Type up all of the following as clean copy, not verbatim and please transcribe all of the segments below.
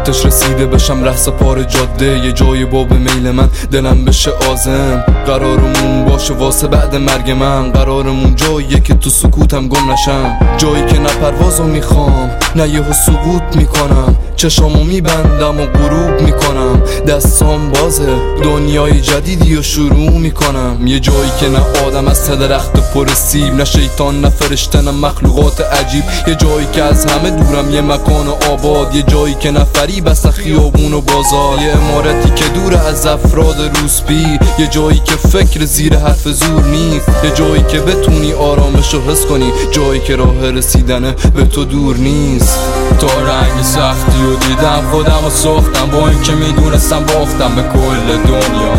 وقتش رسیده بشم رهس پار جاده، یه جای باب میل من دلم بشه آزم. قرارمون باشه واسه بعد مرگ من، قرارمون جاییه که تو سکوتم گم نشم، جایی که نه پروازو میخوام نه یهو سقوط میکنم، چشامو میبندم و غروب میکنم، دستام بازه دنیای جدیدی رو شروع میکنم، یه جایی که نه آدم از ته درخت پر سیب، نه شیطان نه فرشته نه مخلوقات عجیب، یه جایی که از همه دورم، یه مکان آباد، یه جایی که نه فریب است خیابون و بازار، یه عمارتی که دور از افراد روسپی، یه جایی که فکر زیر حرف زور نیست، یه جایی که بتونی آرامشو حس کنی، جایی که راه رسیدن به تو دور نیست. تا رنگ سختی و دیدم خودم و ساختم، با این که میدونستم باختم به کل دنیا،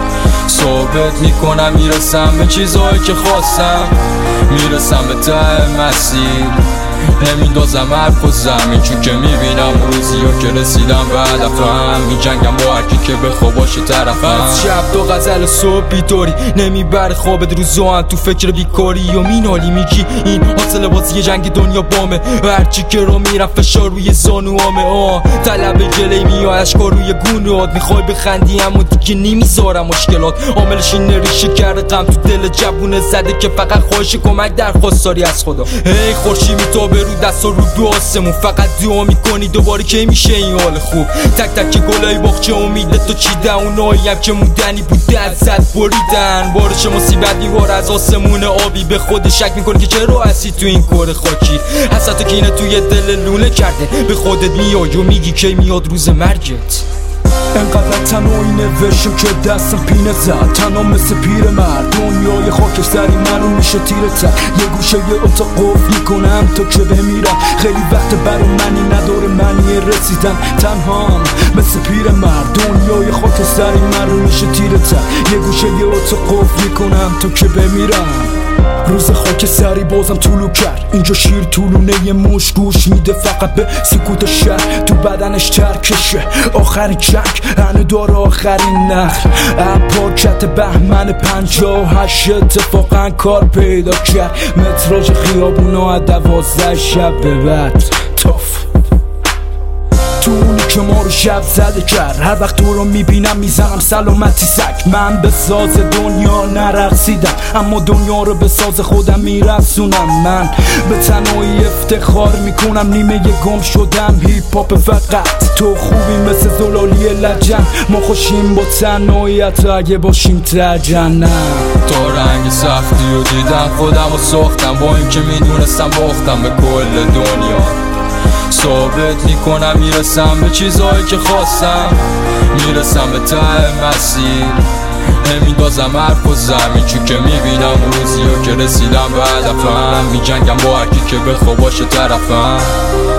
ثابت میکنم میرسم به چیزهایی که خواستم، میرسم به ته مسیر، نمیندازم حرف و زمین، چون که میبینم روزی ها که رسیدم به هدفم، میجنگم با هرکی که بخواه باشه طرفم. از شب دو غزل صبح بیداری، نمیبره خوابت روزا تو فکر بیکاری و مینالی، میگی این حاصل بازی جنگ دنیا بامه، و هرچی که رو میرم فشار روی زانوامه، طلب جلی میاد اشکار روی گونهات، میخوای بخندی اما دیگه نمیذارم مشکلات، عاملش این ریشه کرده غم تو دل جوونه زده که فقط خواهش کمک درخواست داری از خدا. هی خورشید میتابه رو دست و رو به آسمون، فقط دعا میکنی دوباره که میشه این حال خوب، تک تک گلای باغچه امید تو چیده، اونایی هم که موندنی بوده ازت بریدن، بارش مصیبت میباره از آسمون آبی، به خود شک میکنی که چرا هستی تو این کار خاکی، حسرت و کینه توی دل لونه کرده، به خودت میای و میگی که میاد روز مرگت. انقدر تنهایی نوشم که دستم پینه زد، تنها مثل پیر مرد، دنیای خاکستری من رو میشه تیره تر، یه گوشه یه اتاق قفل میکنم تا که بمیرم، خیلی وقت برا منی نداره معنی رسیدن، تنهام مثل پیر مرد، دنیای خاکستری من رو میشه تیره تر، یه گوشه یه اتاق قفل میکنم تا که بمیرم. روز خاک سری بازم طولو کرد، اینجا شیر طولونه یه موش گوش میده فقط به سکوت شهر، تو بدنش ترکشه آخرین جنگ، هنو داره آخرین نخل، پاکت بهمن 58 اتفاقا کار پیدا کرد، متراژ خیابونا 12 شب به بعد توف، تو اونی که ما رو شب زده کرد، هر وقت تو رو میبینم میزنم سلامتی سک، من به ساز دنیا نرقصیدم اما دنیا رو به ساز خودم میرسونم، من به تنهایی افتخار میکنم، نیمه گم شدم هیپ هاپ فقط، تو خوبی مثل زلالی لجن، ما خوشیم با تنهاییت اگه باشیم تا جنم. تا رنگ سختی و دیدم خودم و ساختم، با این که میدونستم باختم به کل دنیا، ثابت میکنم میرسم به چیزهایی که خواستم، میرسم به ته مسیر، نمیندازم حرف و زمین، چون که میبینم روزی ها که رسیدم به هدفم، میجنگم با هرکی که بخواه باشه طرفم.